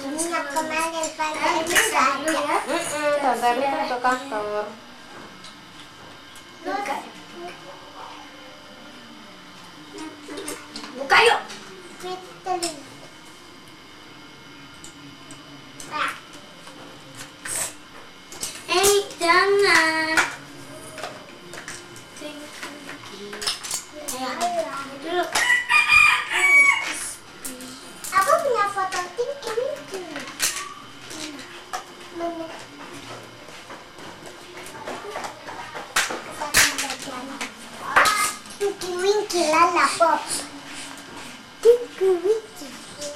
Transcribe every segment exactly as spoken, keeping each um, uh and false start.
Minyak kemarin pada itu nggak ada. Mm-mm, Tante Erni kan ke kantor. Buka. Buka yuk. Fitri. Nah, Eh, jangan. Ayo, dulu. aku punya foto Tinky Winky. Mana? Tinky Winky lala pop. Tinky Winky.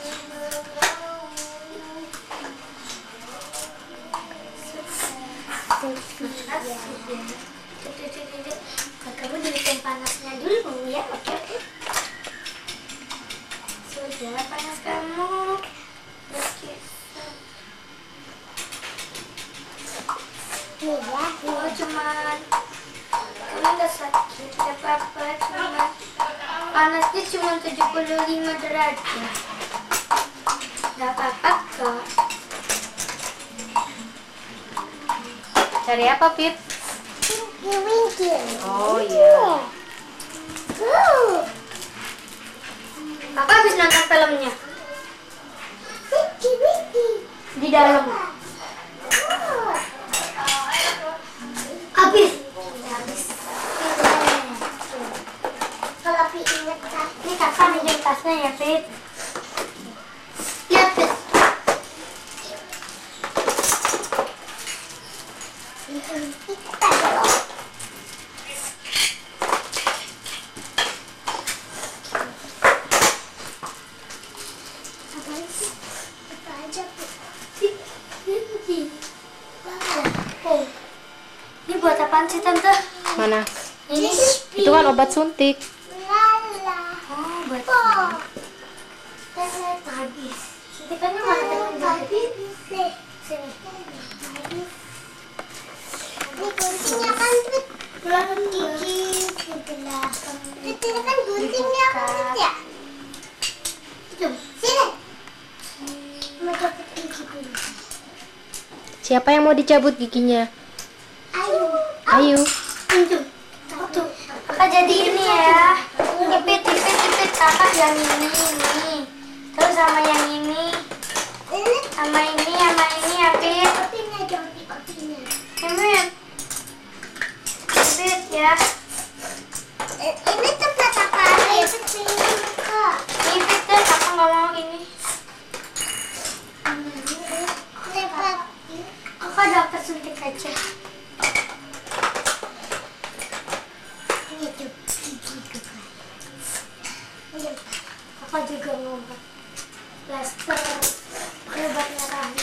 Kamu dirikan panasnya dulu ya, oke oke. Sudah panas kamu. Oke. Nih ya. Oh cuman kamu nggak sakit, nggak apa-apa, cuman panasnya cuma tujuh puluh lima derajat. Nggak apa-apa kok. Cari apa, Pip? Tinky Winky. Oh iya. Uh. Kakak habis nonton filmnya Tinky Winky. di dalam. Uh. Habis. Habis. Kalau Pi inget kan? Ini kakak minjem tasnya ya, Fit. Lihat, Fit. Kita dulu. Apaan sih? Apa aja, Pi? Oh. Ini buat apaan sih, Tante? Mana? Ini. Itu kan obat suntik. Lala. Oh, buat Oh. Ternyata habis. Suntikannya mana teman Habis. Nih, sini. Ini guntingnya kan, Pit. Gigi di belakang. Itu kan guntingnya, Pit, ya? Sini. Mau cabut gigi dulu. Siapa yang mau dicabut giginya? Ayo. Ayo. Tuh. Tuh. Kakak jadi ini ya. Ipit, ipit, ipit. Kakak yang ini, ini. Terus sama yang ini. Ini Sama ini, sama ini ya, Pit. kopinya, Jody, kopinya. Ipit. Ipit ya. Eh, Ini tempat apa? Ayo, Pit, Kak. Ipit deh, kakak nggak mau ini. Tempat. Kakak dapat suntik aja. Ini tuh gigi Kak. Iya. Kakak juga ngobat. Plaster. Obat merahnya.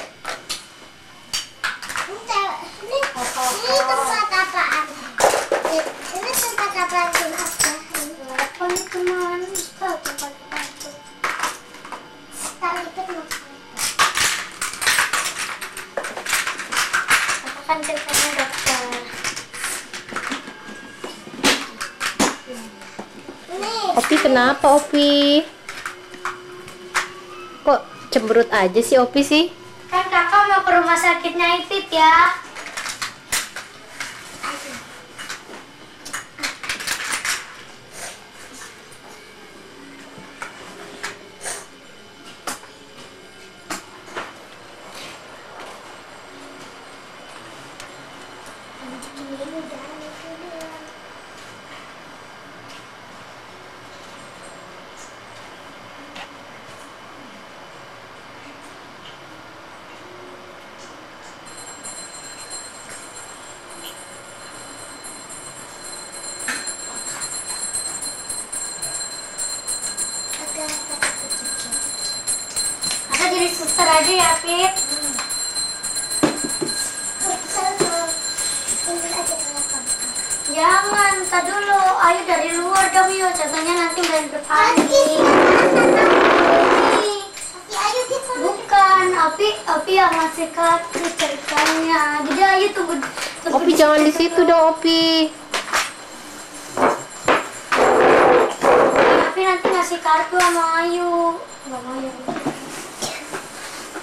Bentar, Ini ini tempat apaan? Eh, Ini tempat apaan tuh? Apa nih teman? Tahu tempat apa? Tak lipet maksudnya. Kakak kan ceritanya dokter. Nih. Opi kenapa, Opi? Kok cemberut aja sih Opi sih? Kan kakak mau ke rumah sakitnya Ipit ya. Kakak jadi suster aja ya, Pit. Jangan, tak dulu. Ayo dari luar dong yuk. Contohnya nanti bulan depan. Ayo kita Bukan, Opi, Opi yang ngasih kartu ceritanya. Jadi ayo tunggu. tunggu Opi jangan di situ dong, Opi. Opi nanti ngasih kartu sama Ayu. Nggak mau ya.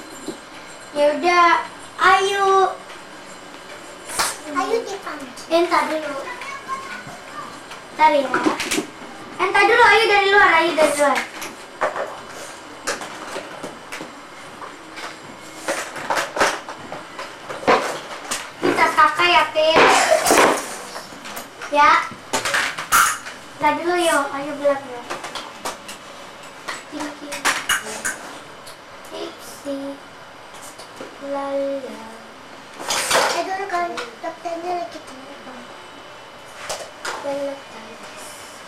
Ya udah, ayo. Ayo dipanggil. Entar dulu. Ntar ya. Entar dulu, ayo dari luar, ayo dari luar. Kita kakak ya, Pin. Ya. Ntar dulu yuk, ayo bilang ya. Thank you. Ipsi. Lala. Eh dulu kan dokternya lagi telepon. Peletaris.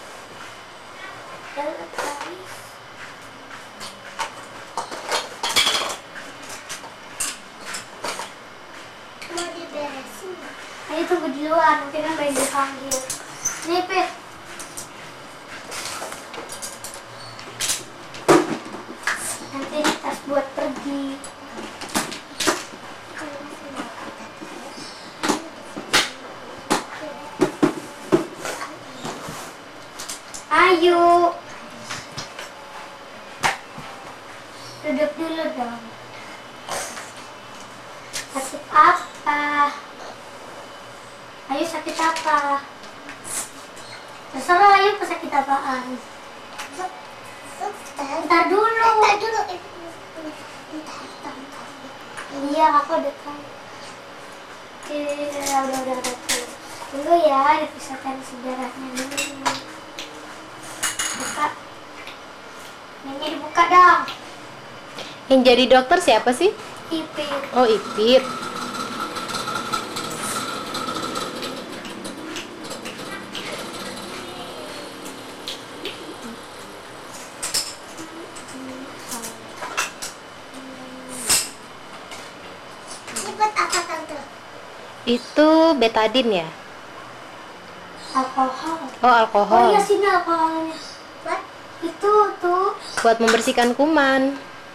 Peletaris. Mau diberesin. Ayo tunggu di luar, nanti kan pengen dipanggil. Nih, Pit. Nanti ini tas buat pergi. Ayo. Duduk dulu dong. Sakit apa? Ayo sakit apa? Terserah, ayo sakit apaan? Dokter. Ntar dulu. Entar dulu. Entar, entar, entar. Iya, aku udah tahu. Oke, udah, udah, udah, udah. Tunggu ya, dipisahkan sejarahnya dulu. Buka. Ini dibuka dong. Yang jadi dokter siapa sih? Ipin. Oh, Ipit. Ini buat apa tante? Itu betadin ya? Alkohol. Oh, Oh alkohol. iya, sini alkoholnya. Buat Itu tuh. Buat membersihkan kuman.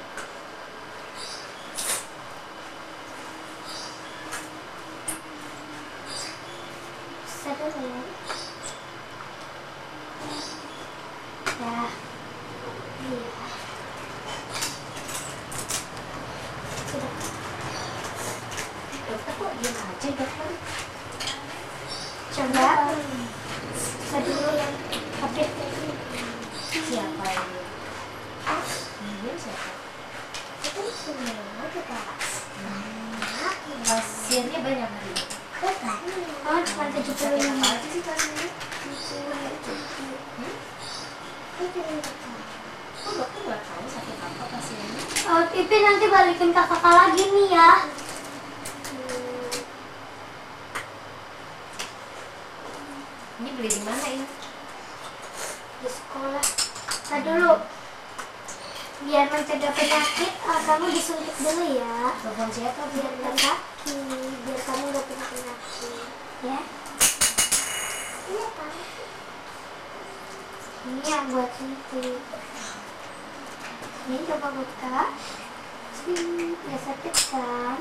Bisa dulu. Ya. Iya. Sudah. Dokter kok diam aja, dokter? Coba. Bisa dulu yang tapi Siapa ini? Dia siapa? itu semua kita. Pasiennya banyak hari ini. Bukan. oh cuma tujuh puluh lima. Apa aja sih pasiennya? Itu yang kita. Kok dokter nggak tahu sakit apa pasiennya? Oh, Ipin nanti balikin ke kakak lagi nih ya. Ini beli di mana ini? Di sekolah. Nah dulu. Biar mencegah penyakit, ah, kamu disuntik dulu ya. Telepon siapa? Biar nggak sakit, biar kamu nggak punya penyakit. Ya. Ini apa? Ini yang buat suntik. Ini coba buka. Sini, nggak sakit kan?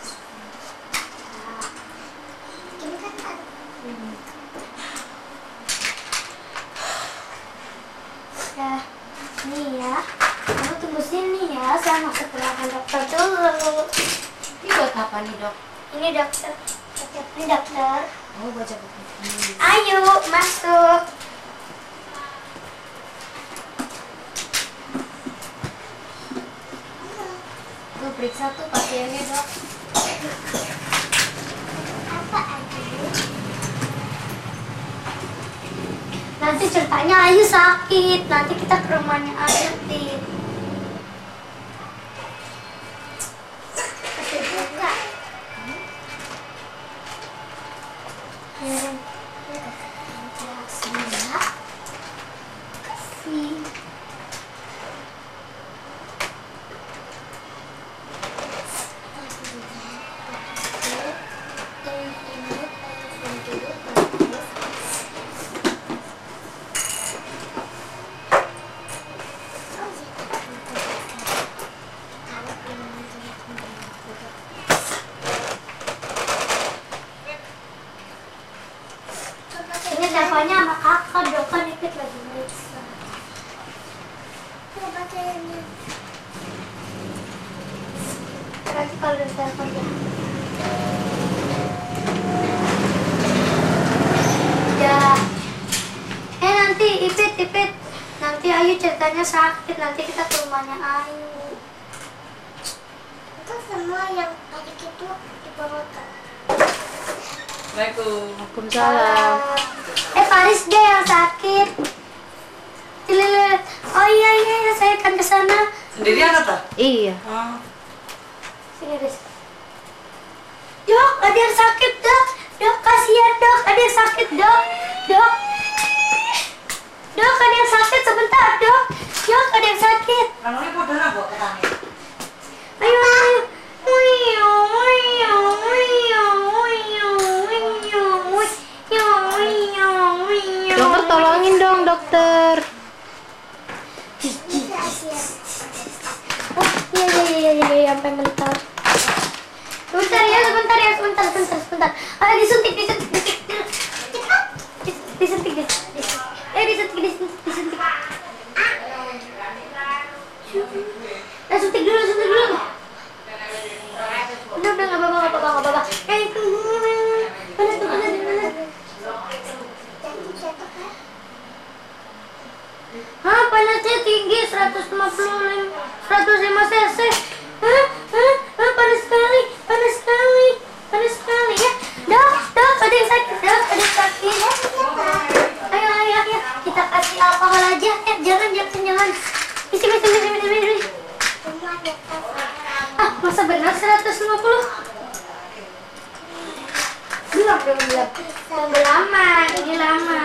Nah, Ini kan ada. ini. Ya, nih ya. Kamu tunggu sini ya, saya masuk ke ruangan dokter dulu. Ini buat apa nih, dok? Ini dokter. Ini dokter. Oh, buat cabut gigi. Ayo masuk. Tuh periksa tuh pasiennya, dok. Apa aja? Nanti ceritanya Ayu sakit. Nanti kita ke rumahnya Ayu, Tin. Kasih buka. Hmm. Sini ya. Kasih. Ini teleponnya sama kakak, dok kan ikut lagi meriksa. Coba kayaknya. Terus nanti kalau udah telepon ya. Ya. Eh nanti Ipit, Ipit. Nanti Ayu ceritanya sakit, nanti kita ke rumahnya Ayu. Itu semua yang tadi itu dibawa ke. Assalamualaikum. Waalaikumsalam. Eh Faris deh yang sakit. Lihat. Oh iya iya iya, saya akan ke sana. Sendirian atau? Iya. Oh. Sini guys. Dok, ada yang sakit dok. Dok, kasihan dok, ada yang sakit dok. Dok. Dok, ada yang sakit sebentar dok. Dok, ada yang sakit. Lalu ini udah nggak ketanya? Ayo, ayo. Wiyo, wiyo, wiyo, wiyo, wiyo, wiyo, wiyo, wiyo. Dokter tolongin dong dokter. Oh, iya iya iya iya iya sampai mental. Sebentar ya, sebentar ya, sebentar, sebentar, sebentar. Ayo disuntik, disuntik, disuntik. Dis- Disuntik, dis- dis- Eh disuntik, disuntik, disuntik. Eh suntik dulu, suntik dulu. Udah, udah, nggak apa-apa, nggak apa-apa, nggak apa-apa. Eh, itu, panas tuh, panas, panas. Hah, panasnya tinggi, seratus lima puluh, seratus lima cc. Hah, hah, hah, panas sekali, panas sekali, panas sekali ya. Dok, dok, ada yang sakit, dok, ada yang sakit. Ayo, ayo, ayo, kita kasih alkohol aja. Eh, jangan, jangan, jangan. Isi, isi, isi, isi, isi, isi. Ah, masa benar seratus lima puluh? Belum, belum, belum. Tunggu lama, ini lama.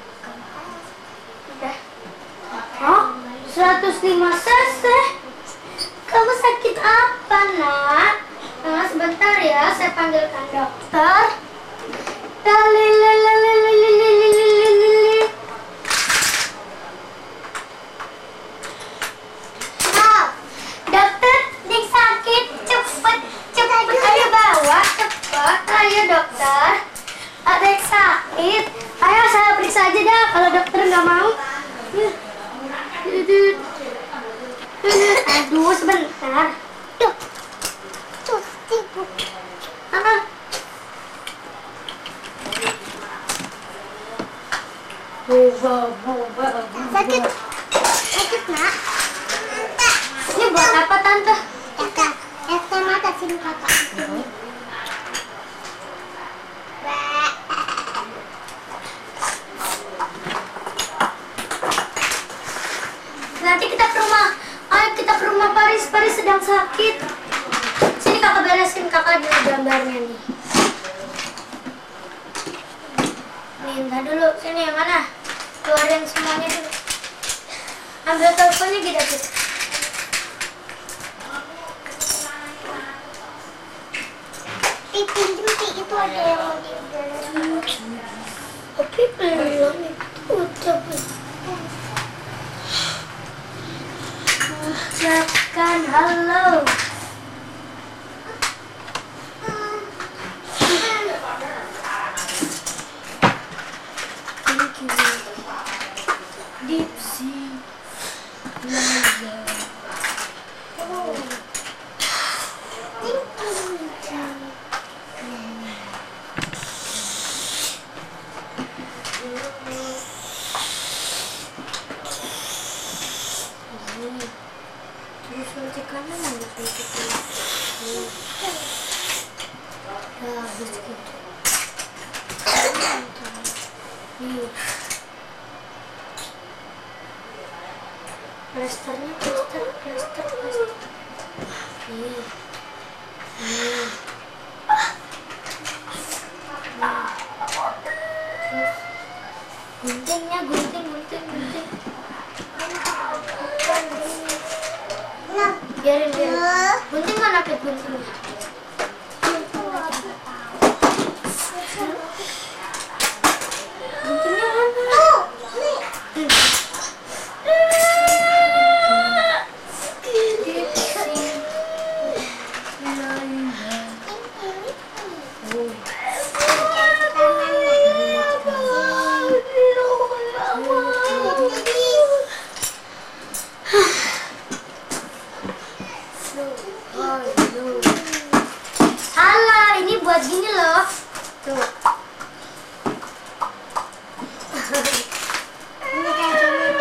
Udah. Oh, seratus lima cc. Kamu sakit apa, nak? Nah, sebentar ya, saya panggilkan dokter. Dalililililililililililil. Oh, dokter, dik sakit. Cepet, cepet. Ayo bawa, cepet. Ayo dokter. Ada yang sakit. Ayo saya periksa aja dah. Kalau dokter nggak mau. Aduh, sebentar. Tuh, tuh, sibuk. Ah. Boba, boba, Sakit, sakit nak. Ini buat apa tante? Kakak, es teh mata sini kakak. Nanti kita ke rumah. Ayo kita ke rumah Paris. Paris sedang sakit. Sini kakak beresin, kakak ada gambarnya nih. Minta dulu. Sini yang mana? Keluarin semuanya dulu. Ambil teleponnya kita gitu. Ipin jempi itu ada yang mau diberesin. Tapi belum itu ucapin. Ucapkan halo. Thank you. Dipsy. Laza. Terus nanti kanan ada sedikit. Nah, habis gitu. Nih. Plasternya, plaster, plaster, plaster. Nih. Nih. Nih. Terus guntingnya, gunting, gunting, gunting. Nah, Biarin, biarin. Gunting kan apa gunting? Guntingnya mana? tuh, nih. Oh, gitu. Salah, ini buat gini loh. Tuh. Ini kayak gini.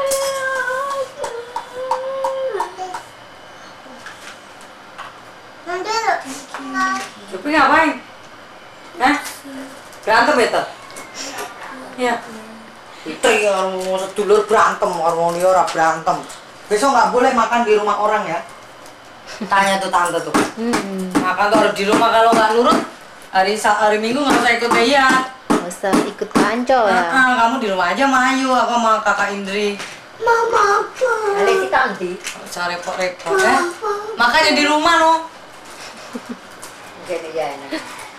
Nanti lu. Tapi ngapain? Hah? Berantem ya tuh? Iya. Itu ya sedulur berantem, orang orang berantem. Besok nggak boleh makan di rumah orang ya. Tanya tuh tante tuh. Hmm. Makan tuh harus di rumah, kalau nggak nurut hari Sa- hari Minggu nggak usah ikut dia. Nggak usah ikut kancol ya. Ah, kamu di rumah aja sama Ayu, aku sama kakak Indri. Mama apa? Alexi kanti. Nggak usah repot-repot ya. Makanya di rumah loh. Jadi ya enak.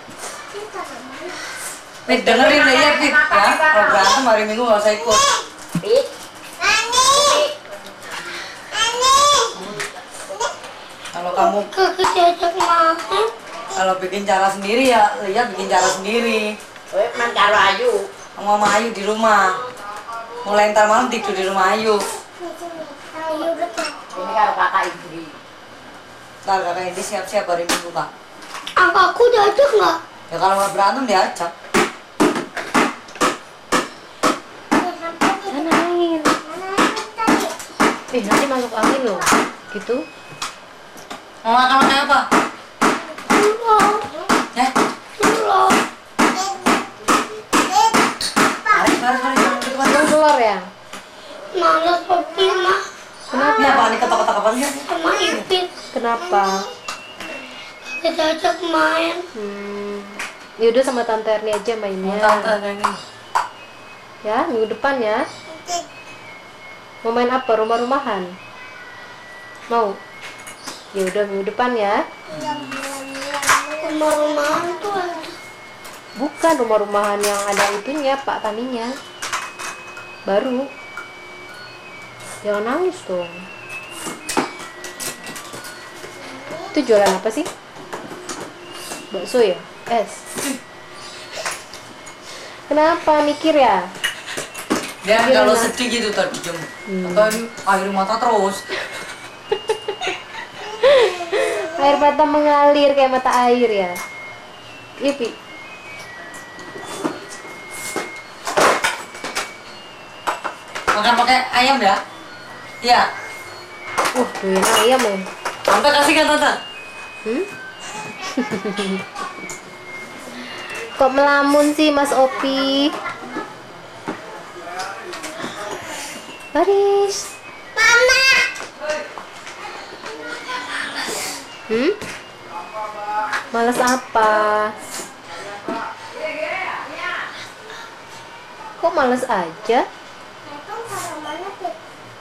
Nih dengerin deh ya Pit ya. Kalau berantem hari Minggu nggak usah ikut. Pit, Ani. Ani. Kalau kamu Kakak diajak makan. kalau bikin cara sendiri ya, Lia bikin cara sendiri. kowe man karo Ayu. Sama Mama Ayu di rumah. Mulai ntar malam tidur di rumah Ayu. Ayo betul. Ini karo kakak Indri. Ntar kakak Indri siap-siap hari Minggu kak. Aku diajak nggak? Ya kalau nggak berantem diajak. Sana angin. Eh nanti masuk angin loh. Gitu. Mau makan makan apa? Belum. Ya? Belum. Tarik, tarik, tarik. tarik, tarik. Belum keluar ya? Malas kopi mah Kenapa? Ini apaan nih ketok-ketok apaan sih? sama Ipit. Kenapa? Kita diajak main. Hmm. Yaudah sama Tante Erni aja Mau mainnya. tante ini. Ya, minggu depan ya. Mau main apa? Rumah-rumahan? Mau? Ya udah minggu depan ya. Rumah-rumahan tuh ada. Bukan rumah-rumahan yang ada itunya, Pak Taninya. Baru. Jangan nangis dong. Itu jualan apa sih? Bakso ya? Es. Kenapa mikir ya? Dia Gimana? kalau sedih gitu tadi jam. Atau ini air mata terus. Air mata mengalir kayak mata air ya. Iya, Pi. Makan pakai ayam ya? Iya. Wah, doyan ayam ya. Tante kasih kan tante? Hmm? Kok melamun sih Mas Opi? Baris. Mama. Hmm? Males apa? Kok males aja? Telepon taruh mana, Pit?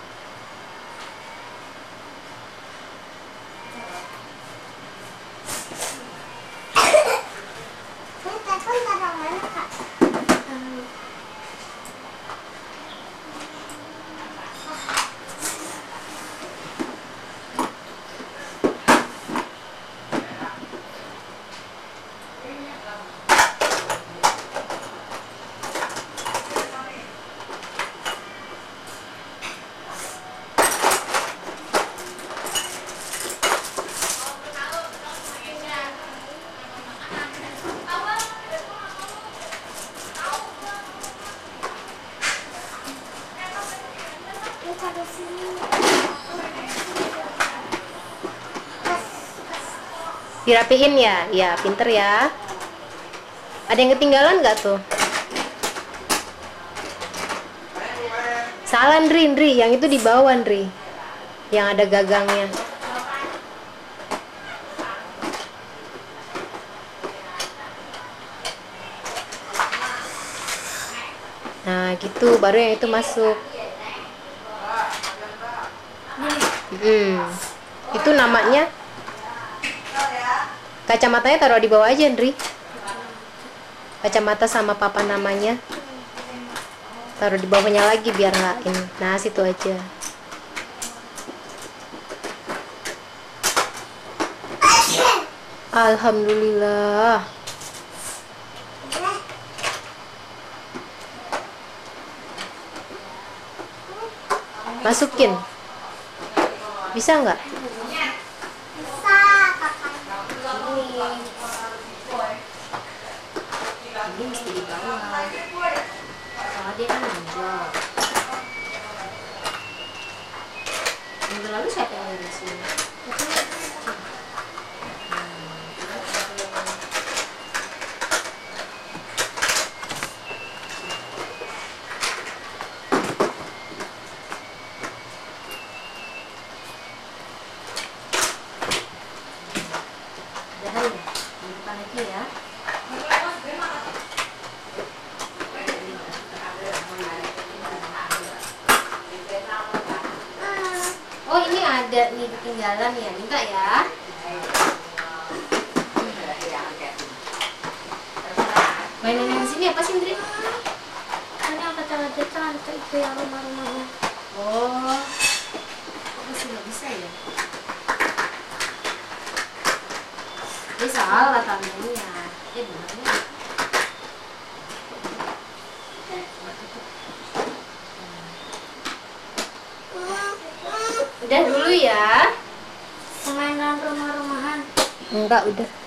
Ini telepon taruh mana, Kak? Ini taruh sini. Dirapihin ya? Ya, pinter ya. Ada yang ketinggalan nggak tuh? Salah, Ndri, Ndri. Yang itu di bawah, Ndri. Yang ada gagangnya. Nah, gitu. Baru yang itu masuk. Hmm. Itu namanya. Kacamatanya taruh di bawah aja, Ndri. Kacamata sama papan namanya. Taruh di bawahnya lagi biar nggak ini. Nah, situ aja. Alhamdulillah. Masukin. Bisa nggak? Bisa. ini mesti dibawa. Soalnya dia kan nonjol. Minggu lalu siapa yang di sini? Jangan ya, di depan lagi ya. Oh ini ada nih ketinggalan ya, minta ya. Mainan yang sini apa sih Indri? Ini yang kacamata cantik itu yang rumah-rumahan. Oh, kok masih nggak bisa ya? Ini salah tangannya. Eh gimana? Udah dulu ya. Mainan rumah-rumahan. Enggak, udah.